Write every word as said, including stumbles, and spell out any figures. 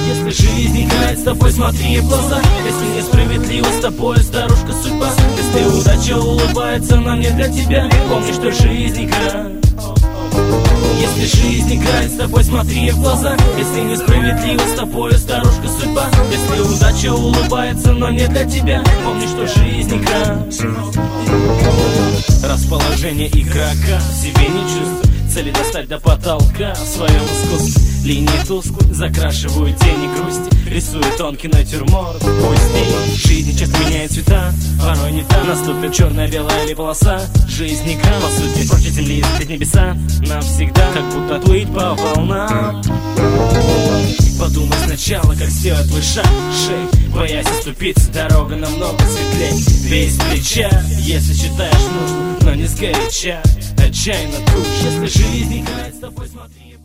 Если жизнь играет с тобой, смотри в глаза. Если несправедливо с тобой старушка судьба, если удача улыбается, но не для тебя, помни, что жизнь игра. Если жизнь играет с тобой, смотри в глаза. Если несправедливо с тобой старушка судьба, если удача улыбается, но не для тебя, помни, что жизнь игра. Расположение игрока в себе не чувствует, цели достать до потолка в своем искусстве. Линии тусклые закрашивают тени грусти, рисует тонкий натюрморт пусть. Жизнь часто меняет цвета, порой не так. Наступит черная, белая или полоса. Жизнь игра, по сути, прочь земли из небеса навсегда, как будто плыть по волнам. Подумай сначала, как сделать твой шаг, шей, боясь оступиться, дорога намного светлей. Без плеча, если считаешь нужным, но не сгоряча, отчаянно туш. Если жизнь играет с тобой, смотри.